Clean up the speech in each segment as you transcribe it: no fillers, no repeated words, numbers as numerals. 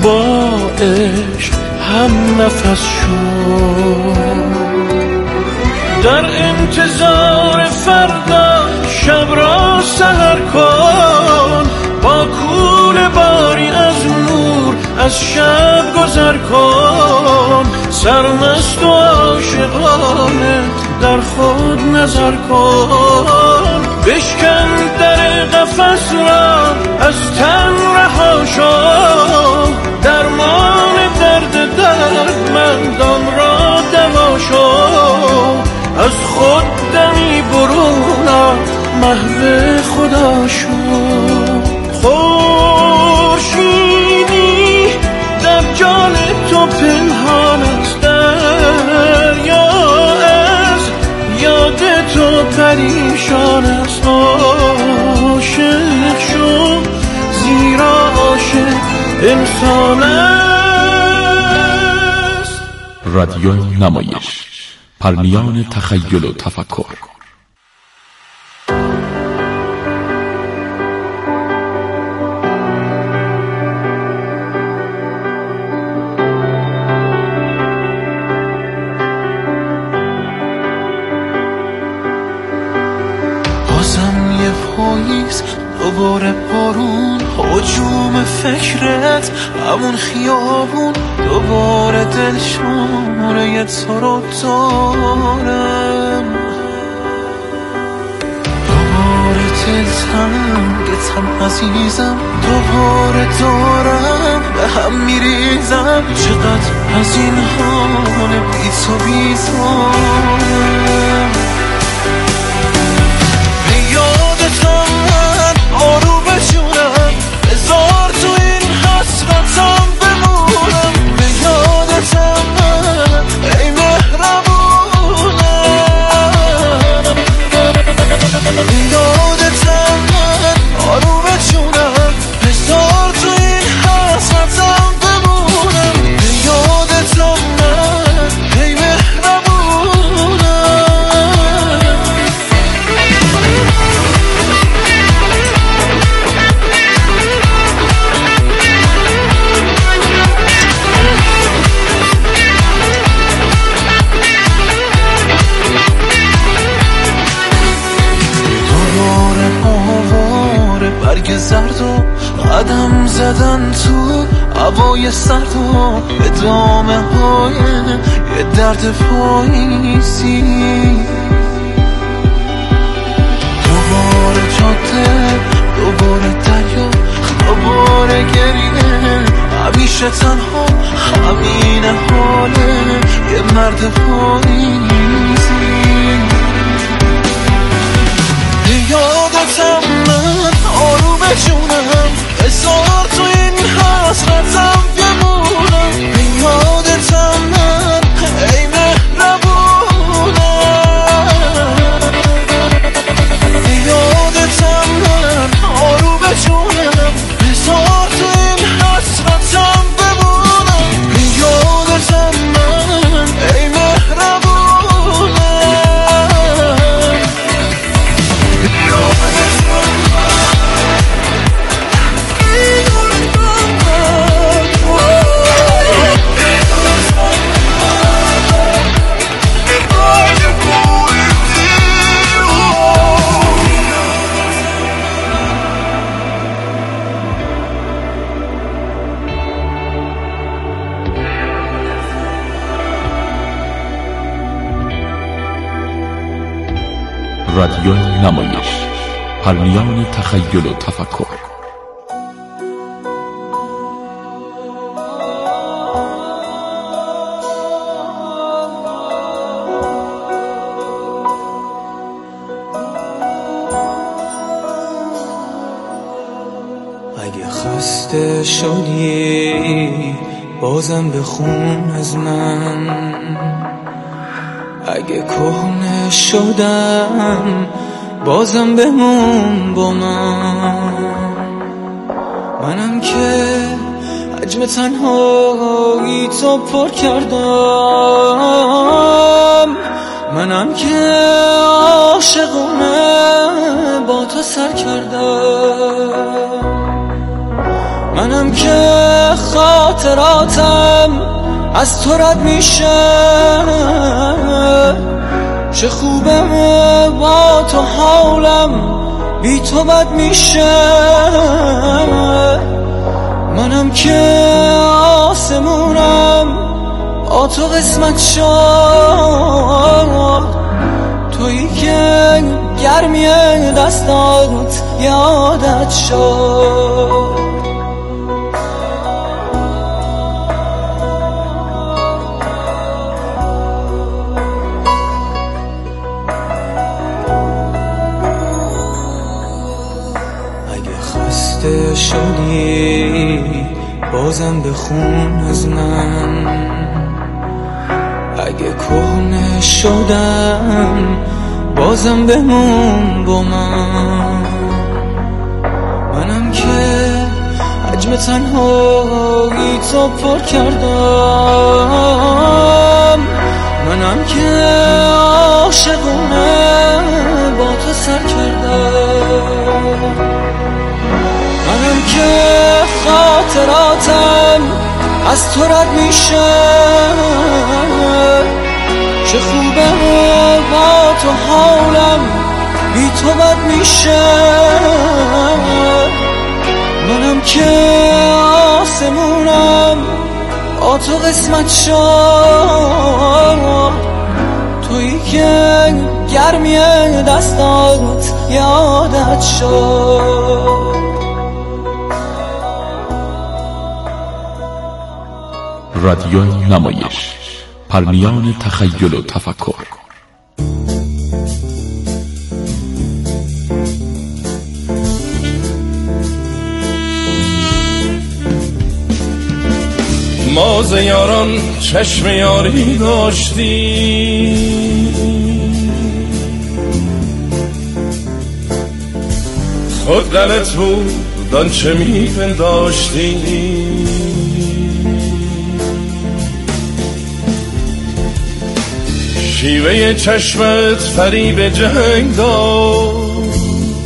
با عشق هم نفس شد. در انتظار فردا شب را سحر کن، با کوله باری از نور از شب گذر کن. سرمست و عاشقانه در خود نظر کن، بشکن در قفس را از تن رها شو. درمان درد دردمندان را دوا شو. از خود دمی برون آ، محو خدا شو. خورشیدی در جان تو پنهان است، دریا از یاد تو پریشان است. عاشق شو زیرا عاشق انسان است. رادیو نمایش، پرمیان تخیل و تفکر. بازم یه پاییز، دوباره بارون، هجوم فکرت، همون خیابون، دوباره دل شماره تو رو دارم، دوباره دلتنگتم عزیزم، دوباره دارم به هم میریزم. چقدر از این حال بی تو بیزارم. به یادتم من آروم جونم، بذار تو این حسرتم بمونم. به یادتم من ای مهربونم، به یادتم من آروم جونم، بذار تو این حسرتم بمونم. به یادتم من ای مهربونم. برگ زرد و قدم زدن تو هوای سرد و ادامه های یه درد پاییزی. دوباره جاده، دوباره دریا، دوباره گریه، همیشه تنها، همین حاله یه مرد پاییزی. یادتم من آروم جونم، بذار تو این حسرتم بمونم. به یادتم من ای مهربونم، به یادتم من آروم جونم، بذار تو این حسرتم بمونم. به یادتم من ای مهربونم. رادیو نمایش، پرمیان تخیل و تفکر. اگه خسته شدی بازم بخون از من، اگه کهنه شدم بازم بمون با منم که حجم تنهایی تو پر کردم، منم که عاشقونه با تو سر کردم. منم که خاطراتم از تو رد میشه، چه خوبه با تو حالم بی تو بد میشه. منم که آسمونم با تو قسمت شد، تویی که گرمی دستات یادت شد. اگه خسته شدی بازم بخون از من، اگه کهنه شدم بازم بمون با من. منم که حجم تنهایی تو پر کردم، منم که عاشقونه با تو سر کردم. منم که خاطراتم از تو رد میشه، چه خوبه با تو حالم بی تو بد میشه. منم که آسمونم با تو قسمت شد، تویی که گرمی دستات یادت شد. رادیوی نمایش، پرمیان تخیل و تفکر. ما ز یاران چشم یاری داشتی، خود غلط بود آنچه میپنداشتی. شیوه چشمت فریب جنگ داشت،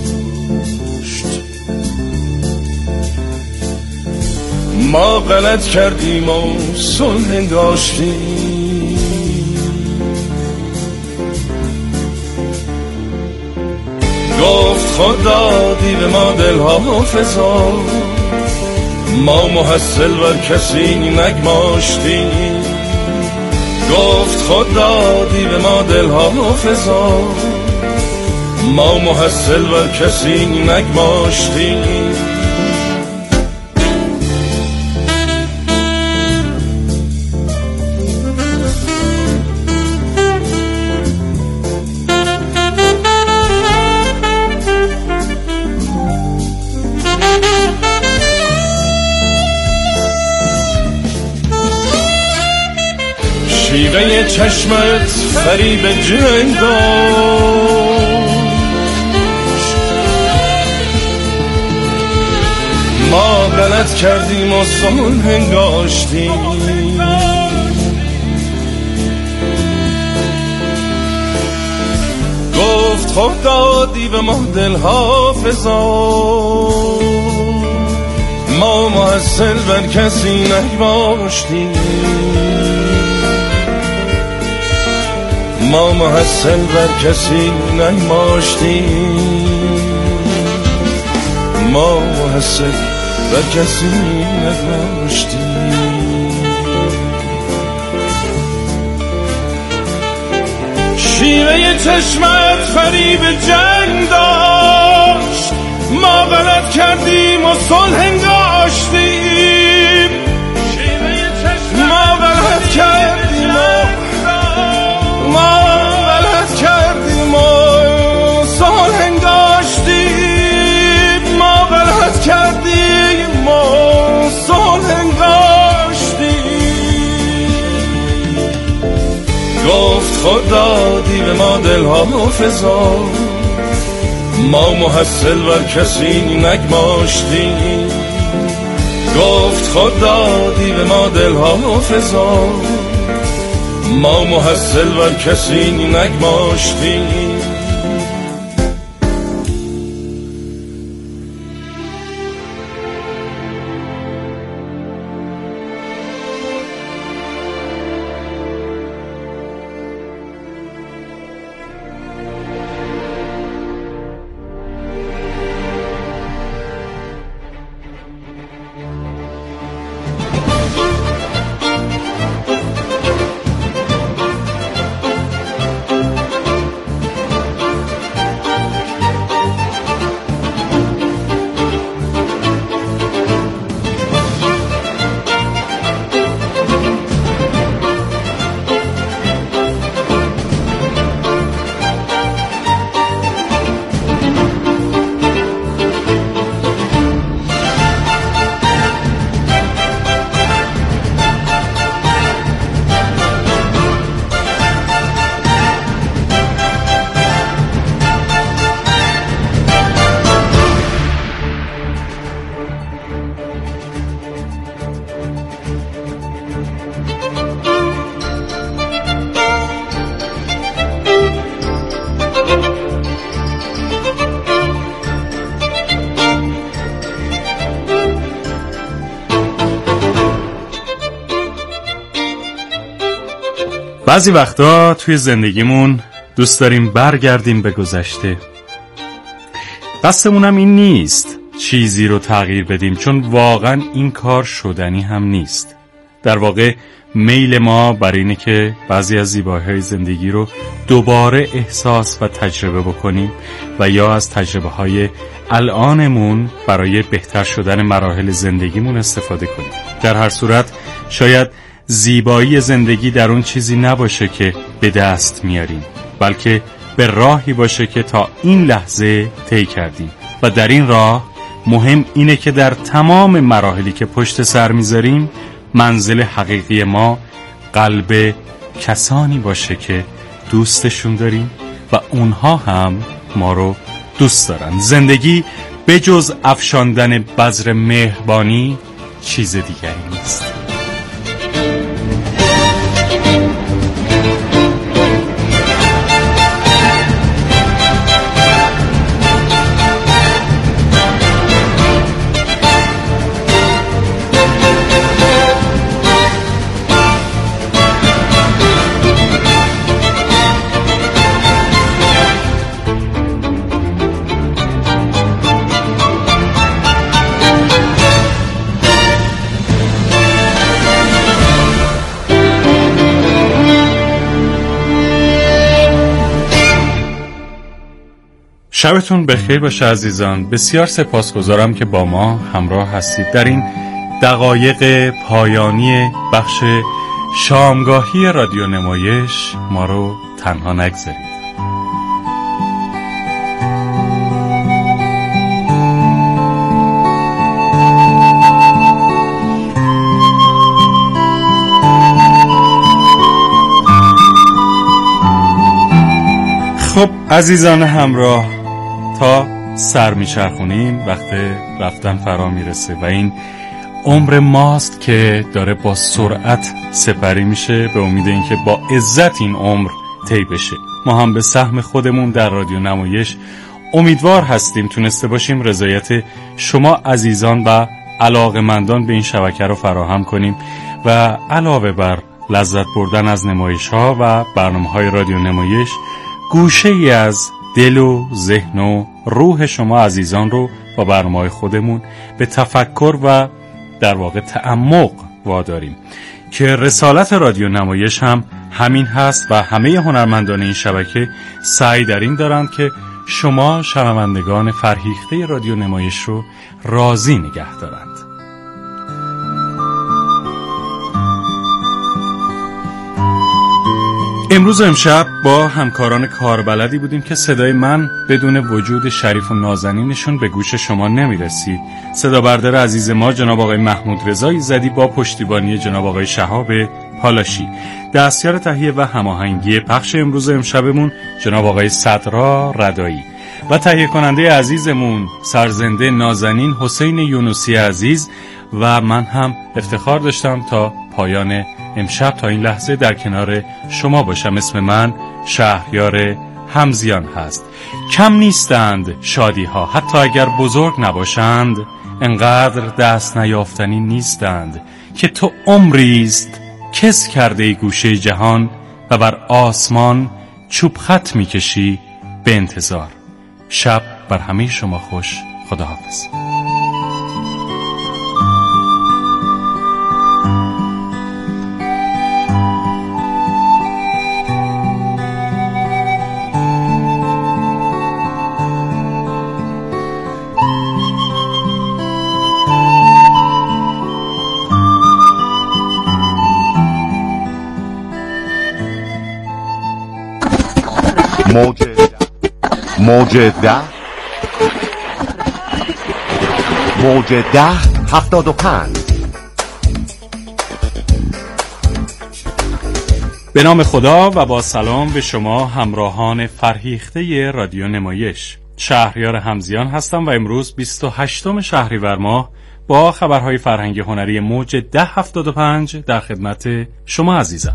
ما غلط کردیم و صلح انگاشتیم. گفت خود دادی به ما دلها فضا، ما محصل بر کسی نگماشتیم. گفت خود دادی به ما دلها فضا، ما محصل بر کسی نگماشتیم. شیوه چشمت فریب جنگ داشت، ما غلط کردیم و صلح انگاشتیم. گفت خود دادی به ما دلها فضا، ما محصل بر کسی نگماشتیم. ما محصل بر کسی نگماشتیم، ما محصل بر کسی نگماشتیم. شیوه چشمت فریب جنگ داشت، ما غلط کردیم و صلح انگاشتیم. ما غلط کردیم ما غلط کردیم و صلح انگاشتیم. ما غلط کردیم و صلح انگاشتیم. گفت خود دادی به ما دلها فضا، ما محصل بر کسی نگماشتیم. گفت خود دادی به ما دلها فضا، ما محصل بر کسی نگماشتیم. بعضی وقتا توی زندگیمون دوست داریم برگردیم به گذشته. قصدمونم این نیست چیزی رو تغییر بدیم، چون واقعا این کار شدنی هم نیست. در واقع میل ما برای اینه که بعضی از زیبایی‌های زندگی رو دوباره احساس و تجربه بکنیم و یا از تجربه‌های الانمون برای بهتر شدن مراحل زندگیمون استفاده کنیم. در هر صورت شاید زیبایی زندگی در اون چیزی نباشه که به دست میاریم، بلکه به راهی باشه که تا این لحظه طی کردیم و در این راه مهم اینه که در تمام مراحلی که پشت سر میذاریم منزل حقیقی ما قلب کسانی باشه که دوستشون داریم و اونها هم ما رو دوست دارن. زندگی به جز افشاندن بذر مهربانی چیز دیگری نیست. شبتون بخیر باشه عزیزان. بسیار سپاسگزارم که با ما همراه هستید در این دقایق پایانی بخش شامگاهی رادیو نمایش. ما رو تنها نگذارید. خب عزیزان همراه، تا سر میچرخونیم وقت رفتن فرا میرسه و این عمر ماست که داره با سرعت سپری میشه، به امید اینکه با عزت این عمر طی بشه. ما هم به سهم خودمون در رادیو نمایش امیدوار هستیم تونسته باشیم رضایت شما عزیزان و علاقه‌مندان به این شبکه رو فراهم کنیم و علاوه بر لذت بردن از نمایش‌ها و برنامه‌های رادیو نمایش، گوشه‌ای از دل و ذهن و روح شما عزیزان رو با برنامه‌های خودمون به تفکر و در واقع تعمق واداریم که رسالت رادیو نمایش هم همین هست و همه هنرمندان این شبکه سعی در این دارند که شما شنوندگان فرهیخته رادیو نمایش رو راضی نگه دارند. امروز و امشب با همکاران کاربلدی بودیم که صدای من بدون وجود شریف و نازنینشون به گوش شما نمیرسید. صدا بردار عزیز ما جناب آقای محمود رضا ایزدی با پشتیبانی جناب آقای شهاب پالاشی. دستیار تهیه و هماهنگی پخش امروز و امشبمون جناب آقای صدرا ردایی و تهیه کننده عزیزمون سرزنده نازنین حسین یونوسی عزیز. و من هم افتخار داشتم تا پایان امشب تا این لحظه در کنار شما باشم. اسم من شهریار همزیان هست. کم نیستند شادی ها حتی اگر بزرگ نباشند، انقدر دست نیافتنی نیستند که تو عمریست کس کرده ای گوشه جهان و بر آسمان چوب خط میکشی به انتظار. شب بر همه شما خوش. خداحافظ. موج 1075. به نام خدا و با سلام به شما همراهان فرهیخته رادیو نمایش. شهریار همزیان هستم و امروز 28 شهریور ماه با خبرهای فرهنگی هنری موج 1075 در خدمت شما عزیزم.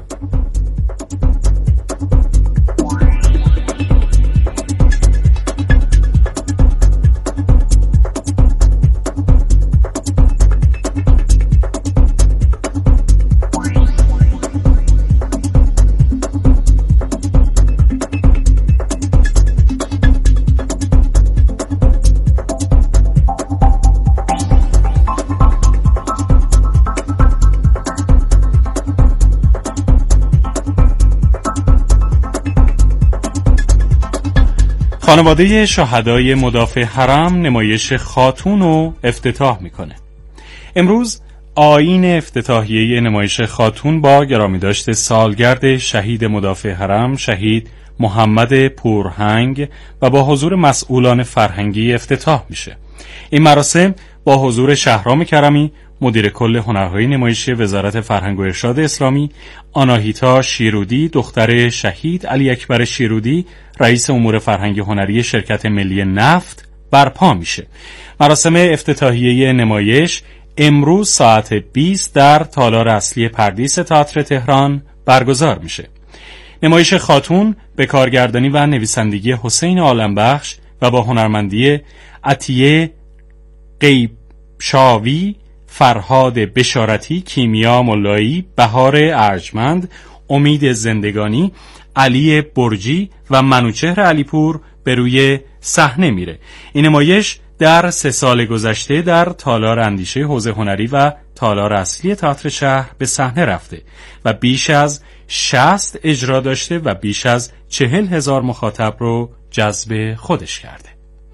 خانواده شهدای مدافع حرم نمایش خاتون رو افتتاح میکنه. امروز آیین افتتاحیه نمایش خاتون با گرامیداشت سالگرد شهید مدافع حرم شهید محمد پورهنگ و با حضور مسئولان فرهنگی افتتاح میشه. این مراسم با حضور شهرام کرمی مدیر کل هنرهای نمایشی وزارت فرهنگ و ارشاد اسلامی، آناهیتا شیرودی دختر شهید علی اکبر شیرودی رئیس امور فرهنگی هنری شرکت ملی نفت برپا میشه. مراسم افتتاحیه نمایش امروز ساعت 20 در تالار اصلی پردیس تئاتر تهران برگزار میشه. نمایش خاتون به کارگردانی و نویسندگی حسین عالمبخش و با هنرمندی عطیه قیبشاوی، فرهاد بشارتی، کیمیا ملایی، بهار ارجمند، امید زندگانی، علی برجی و منوچهر علیپور به روی صحنه میره. این نمایش در 3 سال گذشته در تالار اندیشه حوزه هنری و تالار اصلی تئاتر شهر به صحنه رفته و بیش از 60 اجرا داشته و بیش از 40,000 مخاطب رو جذب خودش کرده.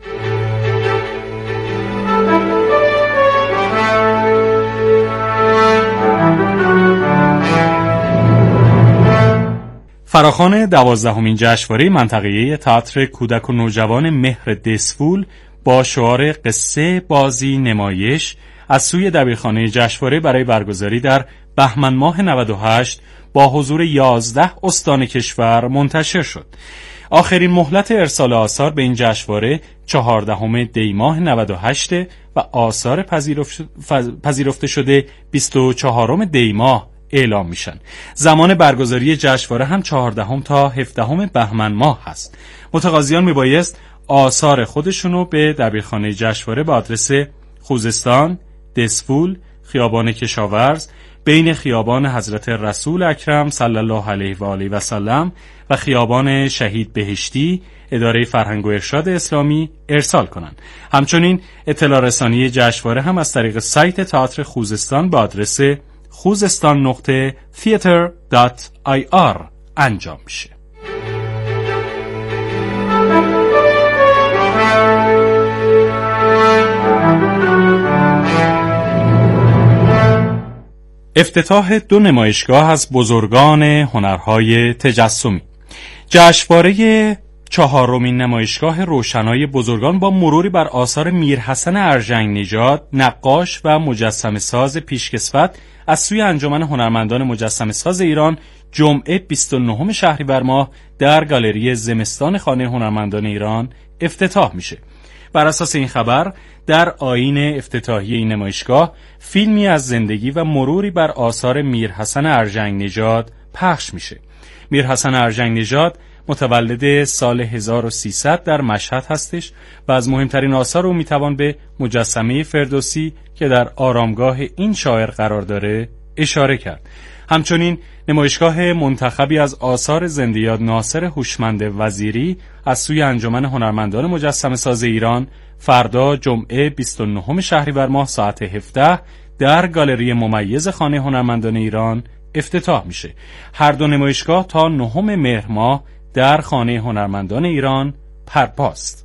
فراخوان 12مین جشنواره منطقه‌ای تئاتر کودک و نوجوان مهر دسفول با شعار قصه بازی نمایش از سوی دبیرخانه جشنواره برای برگزاری در بهمن ماه 98 با حضور 11 استان کشور منتشر شد. آخرین مهلت ارسال آثار به این جشنواره 14 دی ماه 98 و آثار پذیرفته شده 24 دی ماه اعلام میشن. زمان برگزاری جشنواره هم 14 تا 17 بهمن ماه هست. متقاضیان میبایست آثار خودشونو به دبیرخانه جشنواره به آدرس خوزستان، دسفول، خیابان کشاورز، بین خیابان حضرت رسول اکرم صلی الله علیه و آله و سلم و خیابان شهید بهشتی، اداره فرهنگ و ارشاد اسلامی ارسال کنند. همچنین اطلاع رسانی جشنواره هم از طریق سایت تئاتر خوزستان به آدرس khuzestan.theater.ir انجام میشه. افتتاح 2 نمایشگاه از بزرگان هنرهای تجسمی. جشنواره 4مین نمایشگاه روشنای بزرگان با مروری بر آثار میرحسن ارژنگ نژاد، نقاش و مجسمه ساز پیشکسوت از سوی انجمن هنرمندان مجسمه ساز ایران جمعه 29 شهریور ماه در گالری زمستان خانه هنرمندان ایران افتتاح میشه. بر اساس این خبر در آیین افتتاحیه این نمایشگاه فیلمی از زندگی و مروری بر آثار میرحسن ارژنگ نژاد پخش میشه. میرحسن ارژنگ نژاد متولد سال 1300 در مشهد هستش و از مهمترین آثار او میتوان به مجسمه فردوسی که در آرامگاه این شاعر قرار داره اشاره کرد. همچنین نمایشگاه منتخبی از آثار زندۀاد ناصر هوشمند وزیری از سوی انجمن هنرمندان مجسمه ساز ایران فردا جمعه 29 شهریور ماه ساعت 17 در گالری ممیز خانه هنرمندان ایران افتتاح میشه. هر 2 نمایشگاه تا 9 مهر ماه در خانه هنرمندان ایران برپاست.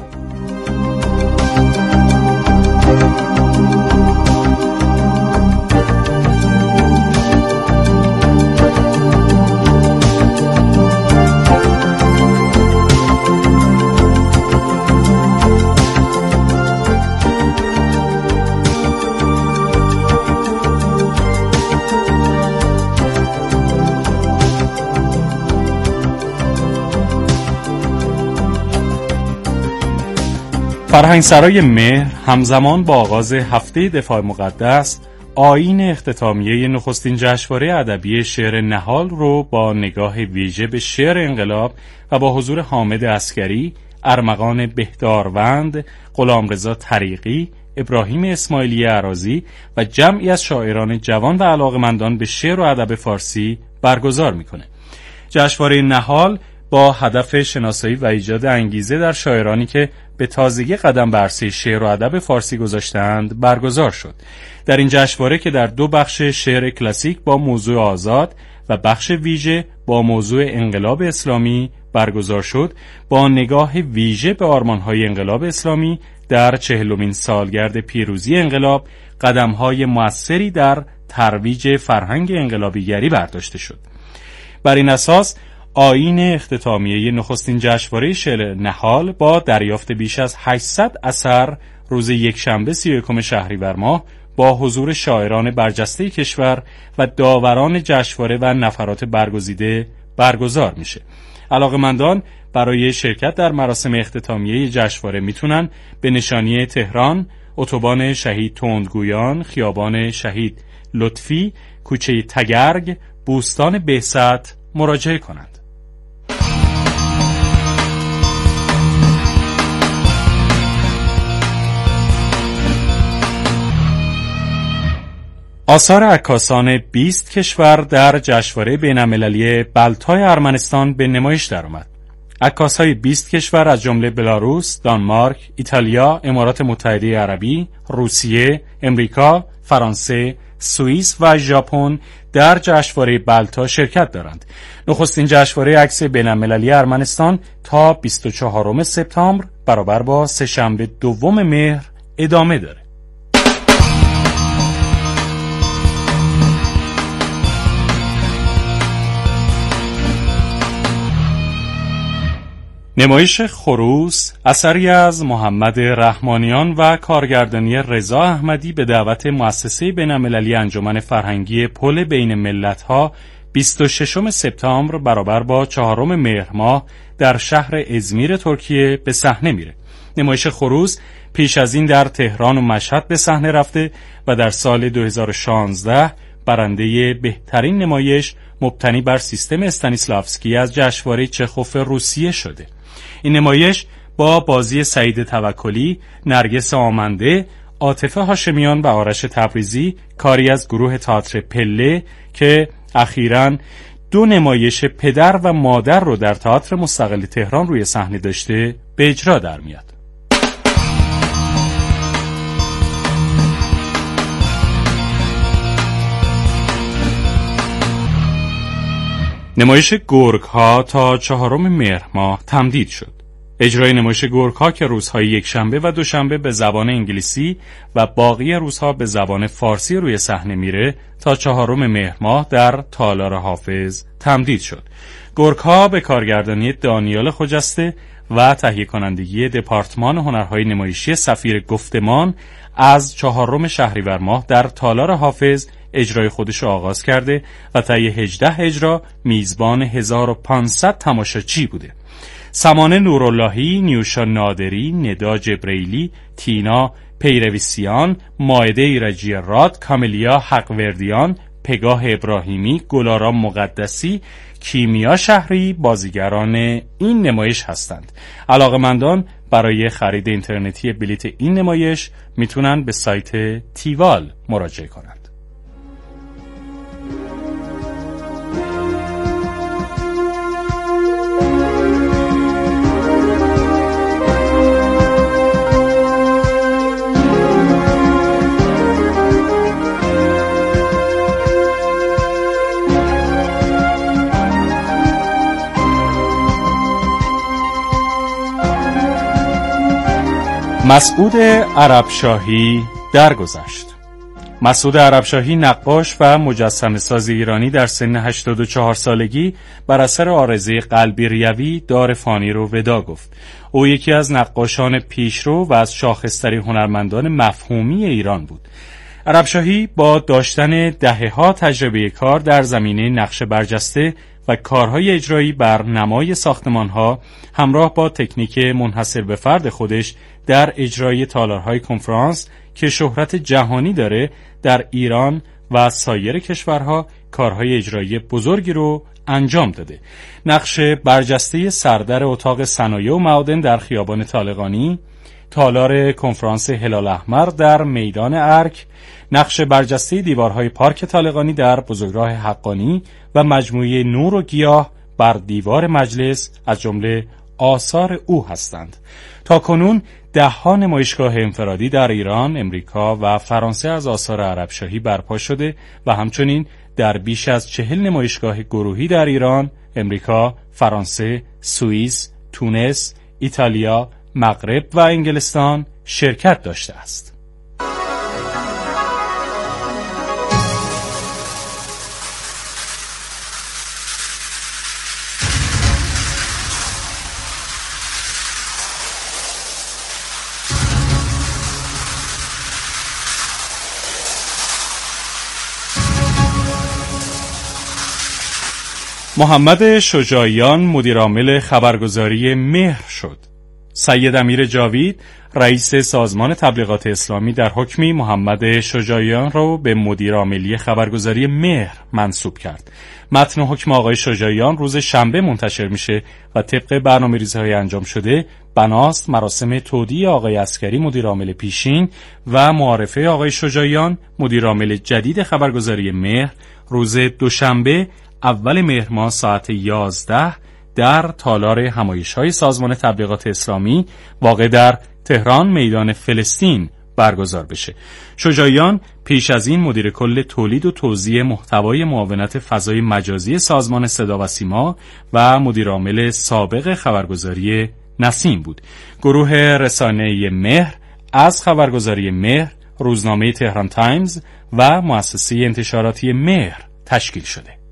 فرهنگسرای مهر همزمان با آغاز هفته دفاع مقدس آیین اختتامیه نخستین جشنواره ادبی شعر نهال رو با نگاه ویژه به شعر انقلاب و با حضور حامد عسکری، ارمغان بهداروند، غلامرضا طریقی، ابراهیم اسماعیلی اراضی و جمعی از شاعران جوان و علاقمندان به شعر و ادب فارسی برگزار میکنه. جشنواره نهال با هدف شناسایی و ایجاد انگیزه در شاعرانی که به تازگی قدم بر عرصه شعر و ادب فارسی گذاشتند برگزار شد. در این جشنواره که در 2 بخش شعر کلاسیک با موضوع آزاد و بخش ویژه با موضوع انقلاب اسلامی برگزار شد با نگاه ویژه به آرمان‌های انقلاب اسلامی در 40مین سالگرد پیروزی انقلاب قدم‌های مؤثری در ترویج فرهنگ انقلابیگری برداشته شد. بر این اساس آیین اختتامیه نخستین جشنواره شعر نهال با دریافت بیش از 800 اثر روز یکشنبه 31 شهریور ماه با حضور شاعران برجسته کشور و داوران جشنواره و نفرات برگزیده برگزار میشه. علاقه‌مندان برای شرکت در مراسم اختتامیه جشنواره میتونن به نشانی تهران، اتوبان شهید تندگویان، خیابان شهید لطفی، کوچه تگرگ، بوستان بهزت مراجعه کنند. آثار عکاسان 20 کشور در جشنواره بین‌المللی بلتای ارمنستان به نمایش درآمد. عکاس‌های 20 کشور از جمله بلاروس، دانمارک، ایتالیا، امارات متحده عربی، روسیه، امریکا، فرانسه، سوئیس و ژاپن در جشنواره بلتا شرکت دارند. نخستین جشنواره عکس بین‌المللی ارمنستان تا 24 سپتامبر برابر با سه‌شنبه 2 مهر ادامه داره. نمایش خروس، اثری از محمد رحمانیان و کارگردانی رضا احمدی به دعوت مؤسسه بین‌المللی انجمن فرهنگی پل بین ملت‌ها 26 سپتامبر برابر با 4 مهر ماه در شهر ازمیر ترکیه به صحنه میره. نمایش خروس پیش از این در تهران و مشهد به صحنه رفته و در سال 2016 برنده بهترین نمایش مبتنی بر سیستم استانیسلافسکی از جشنواره چخوف روسیه شده. این نمایش با بازی سعید توکلی، نرگس آمنده، عاطفه هاشمیان و آرش تبریزی، کاری از گروه تئاتر پله که اخیراً 2 نمایش پدر و مادر رو در تئاتر مستقل تهران روی صحنه داشته به اجرا در میاد. نمایش گرگ‌ها تا 4 مهر ماه تمدید شد. اجرای نمایش گرگ‌ها که روزهای یکشنبه و دوشنبه به زبان انگلیسی و باقی روزها به زبان فارسی روی صحنه میره تا 4 مهر ماه در تالار حافظ تمدید شد. گرگ‌ها به کارگردانی دانیال خجسته و تهیه کنندگی دپارتمان هنرهای نمایشی سفیر گفتمان از 4 شهریور ماه در تالار حافظ اجرای خودش آغاز کرده و طی 18 اجرا میزبان 1500 تماشاچی بوده. سمانه نوراللهی، نیوشا نادری، ندا جبریلی، تینا پیرویسیان، مائده ایرجی راد، کاملیا حقوردیان، پگاه ابراهیمی، گلارام مقدسی، کیمیا شهری بازیگران این نمایش هستند. علاقه‌مندان برای خرید اینترنتی بلیت این نمایش میتونن به سایت تیوال مراجعه کنند. مسعود عربشاهی درگذشت. مسعود عربشاهی نقاش و مجسمه‌ساز ایرانی در سن 84 سالگی بر اثر عارضه قلبی ریوی دار فانی رو ودا گفت. او یکی از نقاشان پیشرو و از شاخص‌ترین هنرمندان مفهومی ایران بود. عربشاهی با داشتن دهه‌ها تجربه کار در زمینه نقش برجسته و کارهای اجرایی بر نمای ساختمان‌ها همراه با تکنیک منحصر به فرد خودش در اجرای تالارهای کنفرانس که شهرت جهانی داره در ایران و سایر کشورها کارهای اجرایی بزرگی رو انجام داده. نقش برجسته سردر اتاق صنایع و معادن در خیابان طالقانی، تالار کنفرانس هلال احمر در میدان ارک، نقش برجسته دیوارهای پارک طالقانی در بزرگراه حقانی و مجموعه نور و گیاه بر دیوار مجلس از جمله آثار او هستند. تاکنون 10 نمایشگاه انفرادی در ایران، امریکا و فرانسه از آثار عربشاهی برپا شده و همچنین در بیش از 40 نمایشگاه گروهی در ایران، امریکا، فرانسه، سوئیس، تونس، ایتالیا، مغرب و انگلستان شرکت داشته است. محمد شجاعیان مدیرعامل خبرگزاری مهر شد. سید امیر جاوید رئیس سازمان تبلیغات اسلامی در حکمی محمد شجاعیان را به مدیرعاملی خبرگزاری مهر منصوب کرد. متن حکم آقای شجاعیان روز شنبه منتشر میشه و طبق برنامه‌ریزی‌های انجام شده بناست مراسم تودیع آقای عسکری مدیرعامل پیشین و معارفه آقای شجاعیان مدیرعامل جدید خبرگزاری مهر روز دوشنبه اول مهر ماه ساعت 11 در تالار همایش‌های سازمان تبلیغات اسلامی واقع در تهران میدان فلسطین برگزار بشه. شجاعیان پیش از این مدیر کل تولید و توزیع محتوای معاونت فضای مجازی سازمان صدا و سیما و مدیرعامل سابق خبرگزاری نسیم بود. گروه رسانه‌ای مهر از خبرگزاری مهر، روزنامه تهران تایمز و مؤسسه انتشاراتی مهر تشکیل شده.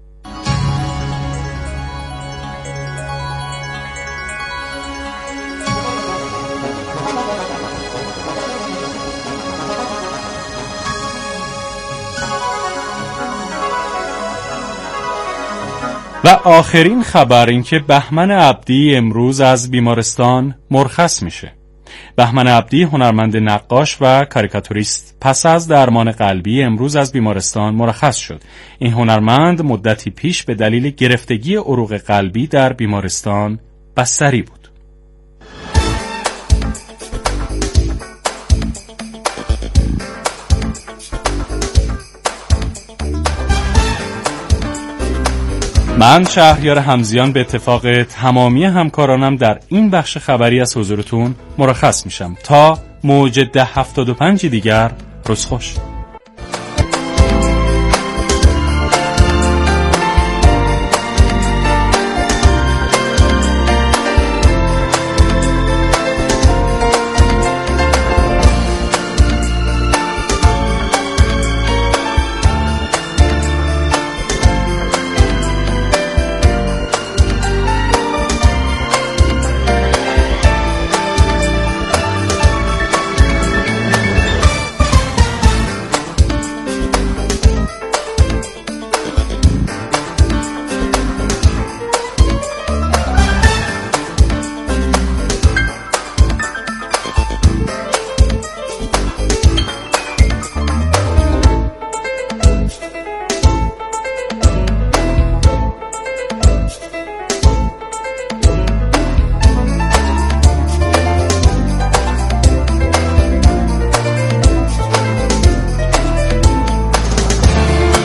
و آخرین خبر این که بهمن عبدی امروز از بیمارستان مرخص میشه. بهمن عبدی هنرمند نقاش و کاریکاتوریست پس از درمان قلبی امروز از بیمارستان مرخص شد. این هنرمند مدتی پیش به دلیل گرفتگی عروق قلبی در بیمارستان بستری بود. من شهریار حمزیان به اتفاق تمامی همکارانم در این بخش خبری از حضورتون مرخص میشم تا موج 1075 دیگر. روز خوش.